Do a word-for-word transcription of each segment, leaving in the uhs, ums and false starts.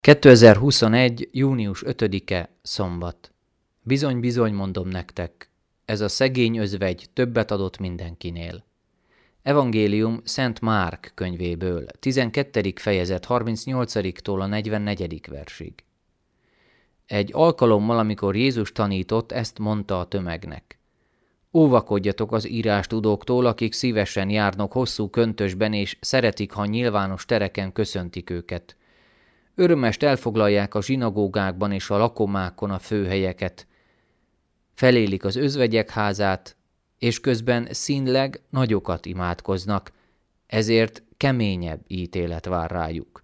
kétezer-huszonegy. június ötödike. Szombat. Bizony-bizony mondom nektek, ez a szegény özvegy többet adott mindenkinél. Evangélium Szent Márk könyvéből, tizenkettedik fejezet harmincnyolcadiktól a negyvennegyedik versig. Egy alkalommal, amikor Jézus tanított, ezt mondta a tömegnek. Óvakodjatok az írástudóktól, akik szívesen járnak hosszú köntösben, és szeretik, ha nyilvános tereken köszöntik őket. Örömest elfoglalják a zsinagógákban és a lakomákon a főhelyeket. Felélik az özvegyek házát, és közben színleg nagyokat imádkoznak, ezért keményebb ítélet vár rájuk.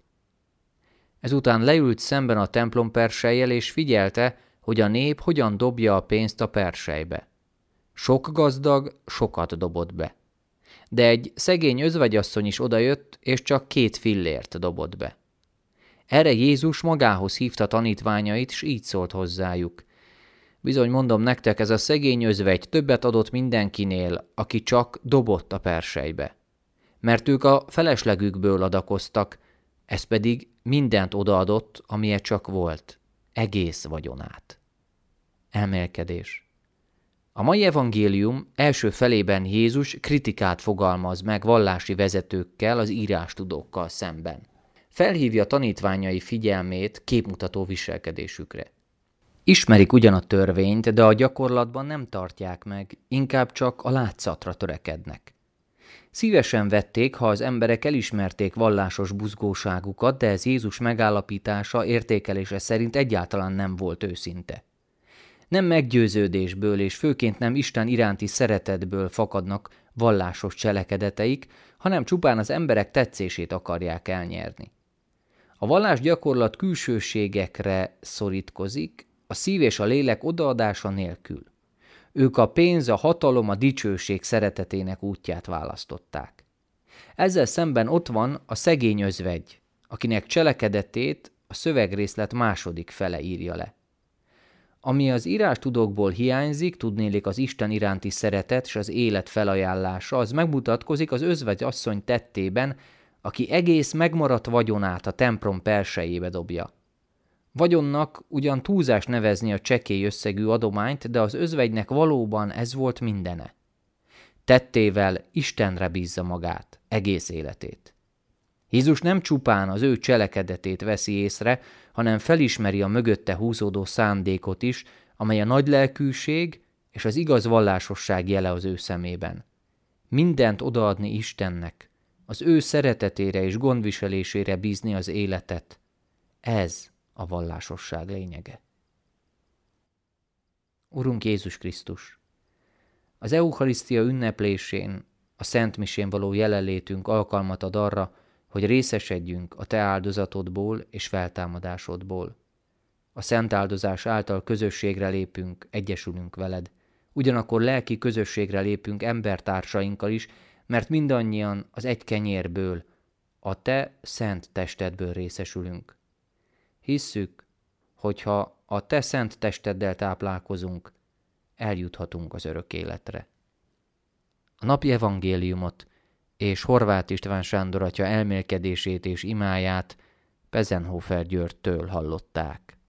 Ezután leült szemben a templom persejjel, és figyelte, hogy a nép hogyan dobja a pénzt a persejbe. Sok gazdag sokat dobott be. De egy szegény özvegyasszony is odajött, és csak két fillért dobott be. Erre Jézus magához hívta tanítványait, s így szólt hozzájuk. Bizony mondom nektek, ez a szegény özvegy többet adott mindenkinél, aki csak dobott a persejbe. Mert ők a feleslegükből adakoztak, ez pedig mindent odaadott, amilyen csak volt, egész vagyonát. Elmélkedés. A mai evangélium első felében Jézus kritikát fogalmaz meg vallási vezetőkkel, az írástudókkal szemben. Felhívja tanítványai figyelmét képmutató viselkedésükre. Ismerik ugyan a törvényt, de a gyakorlatban nem tartják meg, inkább csak a látszatra törekednek. Szívesen vették, ha az emberek elismerték vallásos buzgóságukat, de ez Jézus megállapítása, értékelése szerint egyáltalán nem volt őszinte. Nem meggyőződésből és főként nem Isten iránti szeretetből fakadnak vallásos cselekedeteik, hanem csupán az emberek tetszését akarják elnyerni. A vallás gyakorlat külsőségekre szorítkozik, a szív és a lélek odaadása nélkül. Ők a pénz, a hatalom, a dicsőség szeretetének útját választották. Ezzel szemben ott van a szegény özvegy, akinek cselekedetét a szövegrészlet második fele írja le. Ami az írástudókból hiányzik, tudnélik az Isten iránti szeretet és az élet felajánlása, az megmutatkozik az özvegy asszony tettében, aki egész megmaradt vagyonát a templom persejébe dobja. Vagyonnak ugyan túlzás nevezni a csekély összegű adományt, de az özvegynek valóban ez volt mindene. Tettével Istenre bízza magát, egész életét. Jézus nem csupán az ő cselekedetét veszi észre, hanem felismeri a mögötte húzódó szándékot is, amely a nagylelkűség és az igaz vallásosság jele az ő szemében. Mindent odaadni Istennek, az ő szeretetére és gondviselésére bízni az életet. Ez a vallásosság lényege. Urunk Jézus Krisztus! Az eucharisztia ünneplésén, a szentmisén való jelenlétünk alkalmat ad arra, hogy részesedjünk a Te áldozatodból és feltámadásodból. A szent áldozás által közösségre lépünk, egyesülünk veled. Ugyanakkor lelki közösségre lépünk embertársainkkal is, mert mindannyian az egy kenyérből, a Te szent testedből részesülünk. Hisszük, hogyha a Te szent testeddel táplálkozunk, eljuthatunk az örök életre. A napi evangéliumot és Horváth István Sándor atya elmélkedését és imáját Pezenhofer Györgytől hallották.